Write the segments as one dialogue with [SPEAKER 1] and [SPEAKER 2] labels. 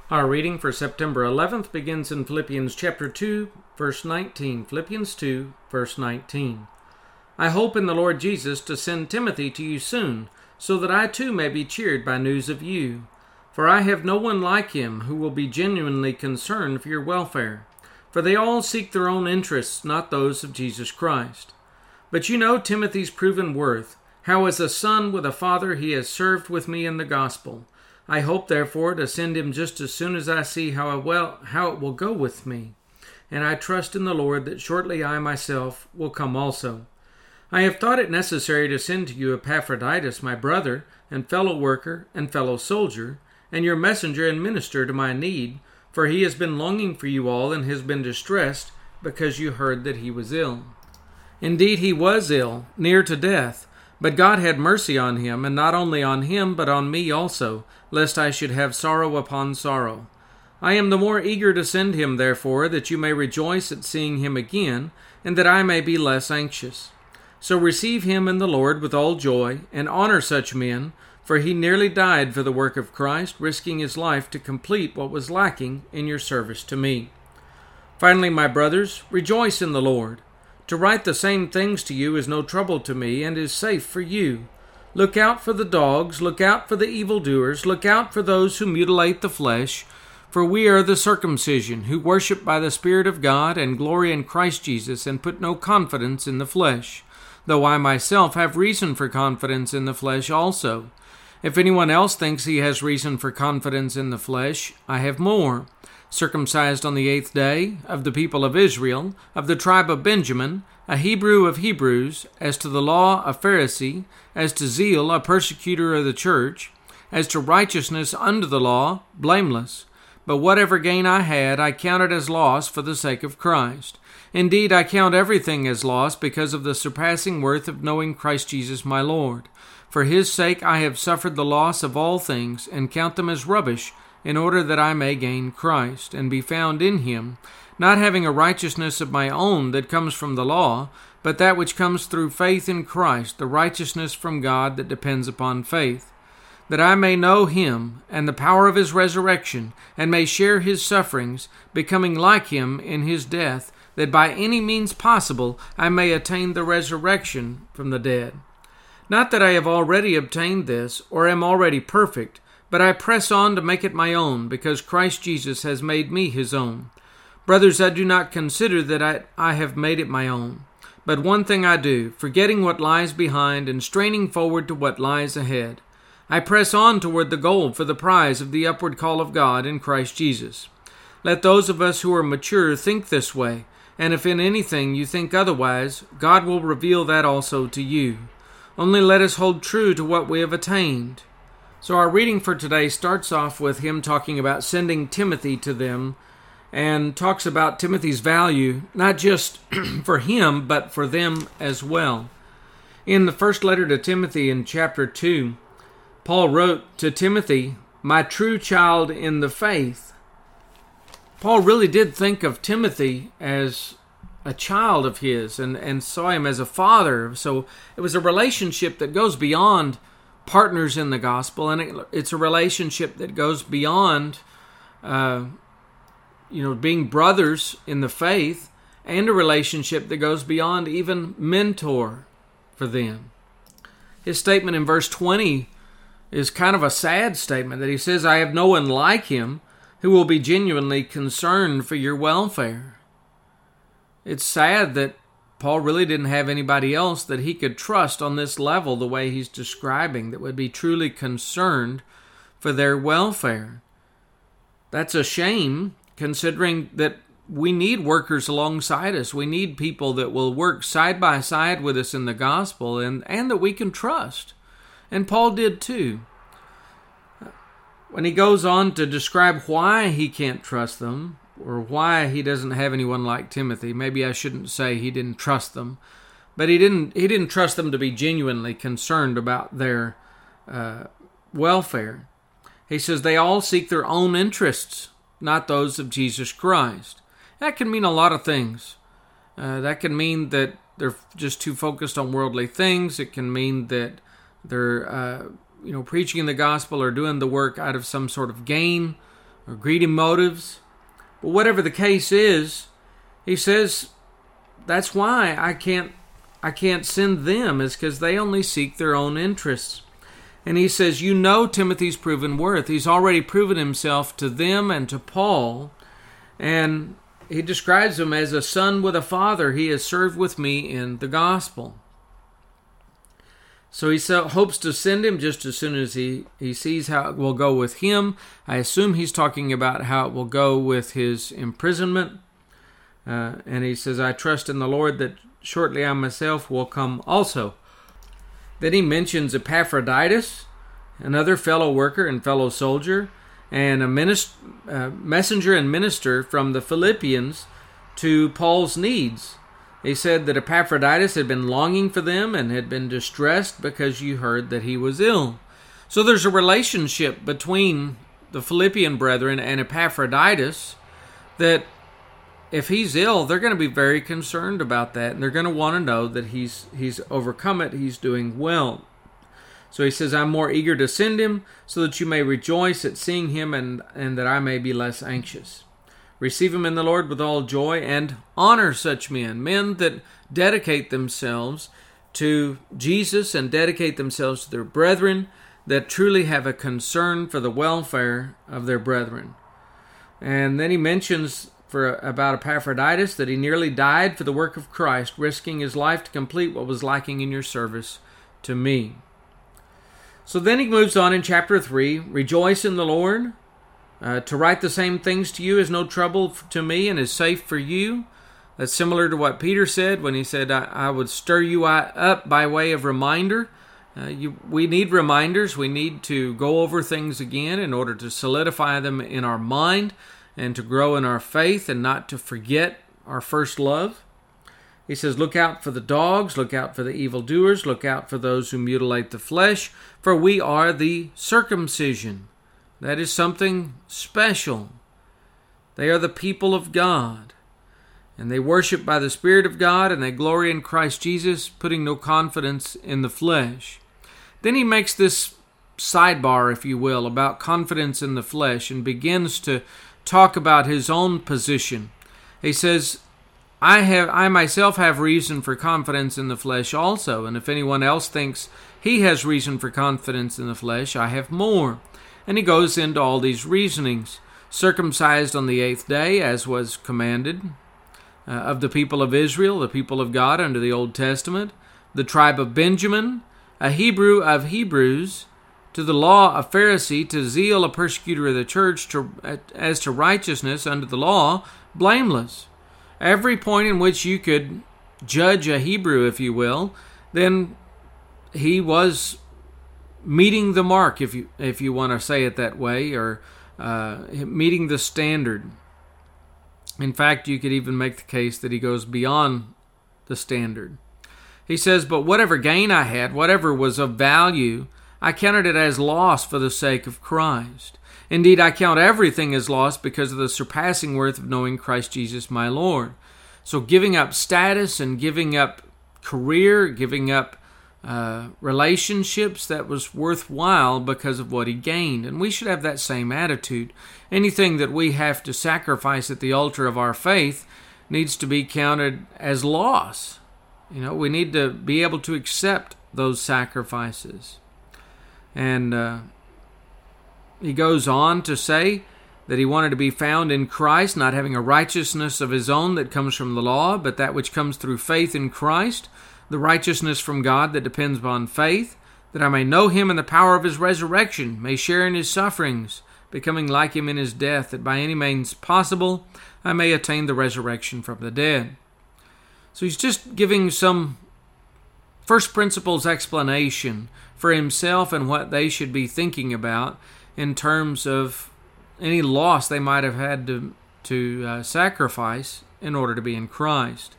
[SPEAKER 1] Our reading for September 11th begins in Philippians chapter 2, verse 19. Philippians 2, verse 19. I hope in the Lord Jesus to send Timothy to you soon, so that I too may be cheered by news of you. For I have no one like him who will be genuinely concerned for your welfare. For they all seek their own interests, not those of Jesus Christ. But you know Timothy's proven worth, how as a son with a father he has served with me in the gospel. I hope, therefore, to send him just as soon as I see how it will go with me. And I trust in the Lord that shortly I myself will come also. I have thought it necessary to send to you Epaphroditus, my brother, and fellow worker, and fellow soldier, and your messenger and minister to my need, for he has been longing for you all and has been distressed because you heard that he was ill. Indeed, he was ill, near to death. But God had mercy on him, and not only on him, but on me also, lest I should have sorrow upon sorrow. I am the more eager to send him, therefore, that you may rejoice at seeing him again, and that I may be less anxious. So receive him in the Lord with all joy, and honor such men, for he nearly died for the work of Christ, risking his life to complete what was lacking in your service to me. Finally, my brothers, rejoice in the Lord. To write the same things to you is no trouble to me, and is safe for you. Look out for the dogs, look out for the evildoers, look out for those who mutilate the flesh, for we are the circumcision, who worship by the Spirit of God, and glory in Christ Jesus, and put no confidence in the flesh, though I myself have reason for confidence in the flesh also. If anyone else thinks he has reason for confidence in the flesh, I have more. Circumcised on the 8th day, of the people of Israel, of the tribe of Benjamin, a Hebrew of Hebrews, as to the law a Pharisee, as to zeal a persecutor of the church, as to righteousness under the law, blameless. But whatever gain I had, I counted as loss for the sake of Christ. Indeed, I count everything as loss because of the surpassing worth of knowing Christ Jesus my Lord. For his sake I have suffered the loss of all things, and count them as rubbish, in order that I may gain Christ, and be found in him, not having a righteousness of my own that comes from the law, but that which comes through faith in Christ, the righteousness from God that depends upon faith, that I may know him, and the power of his resurrection, and may share his sufferings, becoming like him in his death, that by any means possible I may attain the resurrection from the dead. Not that I have already obtained this, or am already perfect, but I press on to make it my own, because Christ Jesus has made me his own. Brothers, I do not consider that I have made it my own. But one thing I do, forgetting what lies behind and straining forward to what lies ahead. I press on toward the goal for the prize of the upward call of God in Christ Jesus. Let those of us who are mature think this way, and if in anything you think otherwise, God will reveal that also to you. Only let us hold true to what we have attained. So our reading for today starts off with him talking about sending Timothy to them, and talks about Timothy's value, not just for him, but for them as well. In the first letter to Timothy in chapter 2, Paul wrote to Timothy, "My true child in the faith." Paul really did think of Timothy as a child of his, and saw him as a father. So it was a relationship that goes beyond partners in the gospel, and it's a relationship that goes beyond being brothers in the faith, and a relationship that goes beyond even mentor for them. His statement in verse 20 is kind of a sad statement, that he says, I have no one like him who will be genuinely concerned for your welfare. It's sad that Paul really didn't have anybody else that he could trust on this level, the way he's describing, that would be truly concerned for their welfare. That's a shame, considering that we need workers alongside us. We need people that will work side by side with us in the gospel, and that we can trust. And Paul did too. When he goes on to describe why he can't trust them, or why he doesn't have anyone like Timothy. Maybe I shouldn't say he didn't trust them, but he didn't trust them to be genuinely concerned about their welfare. He says they all seek their own interests, not those of Jesus Christ. That can mean a lot of things. That can mean that they're just too focused on worldly things. It can mean that they're preaching the gospel or doing the work out of some sort of gain or greedy motives. But whatever the case is, he says, that's why I can't send them, is because they only seek their own interests. And he says, you know Timothy's proven worth. He's already proven himself to them and to Paul. And he describes him as a son with a father. He has served with me in the gospel. So he hopes to send him just as soon as he sees how it will go with him. I assume he's talking about how it will go with his imprisonment. And he says, I trust in the Lord that shortly I myself will come also. Then he mentions Epaphroditus, another fellow worker and fellow soldier, and a messenger and minister from the Philippians to Paul's needs. He said that Epaphroditus had been longing for them and had been distressed because you heard that he was ill. So there's a relationship between the Philippian brethren and Epaphroditus that if he's ill, they're going to be very concerned about that, and they're going to want to know that he's overcome it, he's doing well. So he says, I'm more eager to send him so that you may rejoice at seeing him and that I may be less anxious. Receive him in the Lord with all joy and honor such men that dedicate themselves to Jesus and dedicate themselves to their brethren, that truly have a concern for the welfare of their brethren. And then he mentions about Epaphroditus that he nearly died for the work of Christ, risking his life to complete what was lacking in your service to me. So then he moves on in chapter 3, rejoice in the Lord. To write the same things to you is no trouble to me and is safe for you. That's similar to what Peter said when he said, I would stir you up by way of reminder. We need reminders. We need to go over things again in order to solidify them in our mind and to grow in our faith and not to forget our first love. He says, look out for the dogs, look out for the evildoers, look out for those who mutilate the flesh, for we are the circumcision. That is something special. They are the people of God, and they worship by the Spirit of God, and they glory in Christ Jesus, putting no confidence in the flesh. Then he makes this sidebar, if you will, about confidence in the flesh, and begins to talk about his own position. He says, I myself have reason for confidence in the flesh also, and if anyone else thinks he has reason for confidence in the flesh, I have more. And he goes into all these reasonings. Circumcised on the 8th day, as was commanded, of the people of Israel, the people of God under the Old Testament, the tribe of Benjamin, a Hebrew of Hebrews, to the law a Pharisee, to zeal a persecutor of the church, as to righteousness under the law, blameless. Every point in which you could judge a Hebrew, if you will, then he was meeting the mark, if you want to say it that way, or meeting the standard. In fact, you could even make the case that he goes beyond the standard. He says, but whatever gain I had, whatever was of value, I counted it as loss for the sake of Christ. Indeed, I count everything as loss because of the surpassing worth of knowing Christ Jesus my Lord. So giving up status and giving up career, giving up relationships, that was worthwhile because of what he gained. And we should have that same attitude. Anything that we have to sacrifice at the altar of our faith needs to be counted as loss. We need to be able to accept those sacrifices. And he goes on to say that he wanted to be found in Christ, not having a righteousness of his own that comes from the law, but that which comes through faith in Christ, the righteousness from God that depends upon faith, that I may know him in the power of his resurrection, may share in his sufferings, becoming like him in his death, that by any means possible I may attain the resurrection from the dead. So he's just giving some first principles explanation for himself and what they should be thinking about in terms of any loss they might have had to sacrifice in order to be in Christ.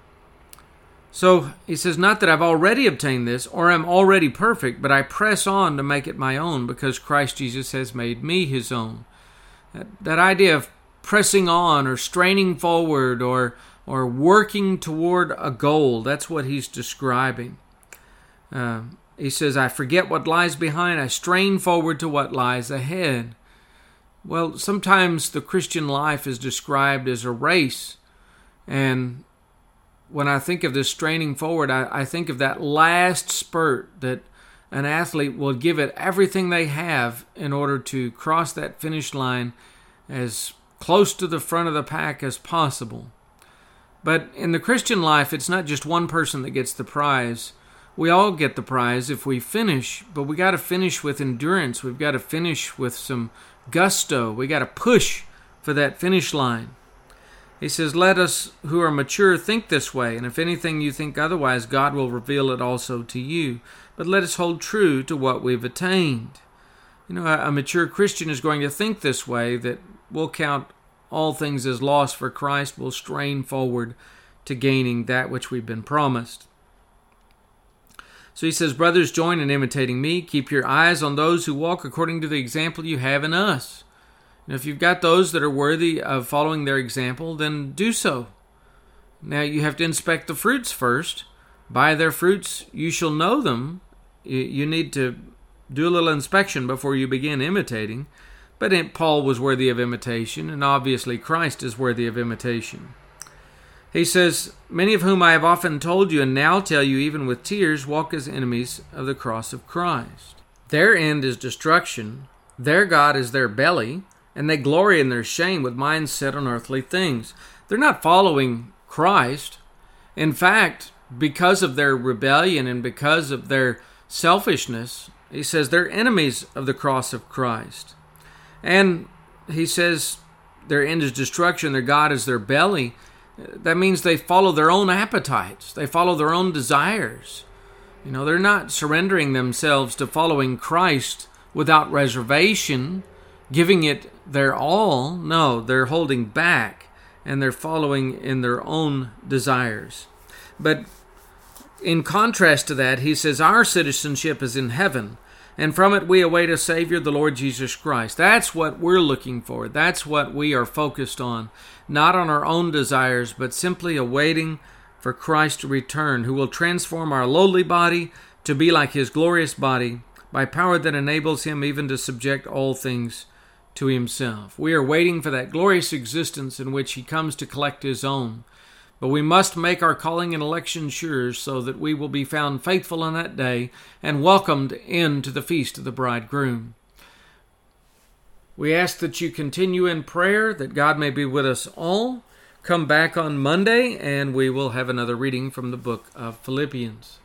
[SPEAKER 1] So he says, not that I've already obtained this or am already perfect, but I press on to make it my own because Christ Jesus has made me his own. That idea of pressing on or straining forward or working toward a goal, that's what he's describing. He says, I forget what lies behind, I strain forward to what lies ahead. Well, sometimes the Christian life is described as a race. And when I think of this straining forward, I think of that last spurt that an athlete will give it everything they have in order to cross that finish line as close to the front of the pack as possible. But in the Christian life, it's not just one person that gets the prize. We all get the prize if we finish, but we got to finish with endurance. We've got to finish with some gusto. We got to push for that finish line. He says, let us who are mature think this way, and if anything you think otherwise, God will reveal it also to you. But let us hold true to what we've attained. You know, a mature Christian is going to think this way, that we'll count all things as loss for Christ. We'll strain forward to gaining that which we've been promised. So he says, brothers, join in imitating me. Keep your eyes on those who walk according to the example you have in us. And if you've got those that are worthy of following their example, then do so. Now you have to inspect the fruits first. By their fruits you shall know them. You need to do a little inspection before you begin imitating. But Paul was worthy of imitation, and obviously Christ is worthy of imitation. He says, many of whom I have often told you and now tell you even with tears, walk as enemies of the cross of Christ. Their end is destruction. Their God is their belly, and they glory in their shame with minds set on earthly things. They're not following Christ. In fact, because of their rebellion and because of their selfishness, he says they're enemies of the cross of Christ. And he says their end is destruction, their God is their belly. That means they follow their own appetites. They follow their own desires. You know, they're not surrendering themselves to following Christ without reservation, giving it their all. No, they're holding back, and they're following in their own desires. But in contrast to that, he says, our citizenship is in heaven, and from it we await a Savior, the Lord Jesus Christ. That's what we're looking for. That's what we are focused on. Not on our own desires, but simply awaiting for Christ to return, who will transform our lowly body to be like his glorious body by power that enables him even to subject all things to himself. We are waiting for that glorious existence in which he comes to collect his own. But we must make our calling and election sure so that we will be found faithful on that day and welcomed into the feast of the bridegroom. We ask that you continue in prayer, that God may be with us all. Come back on Monday, and we will have another reading from the book of Philippians.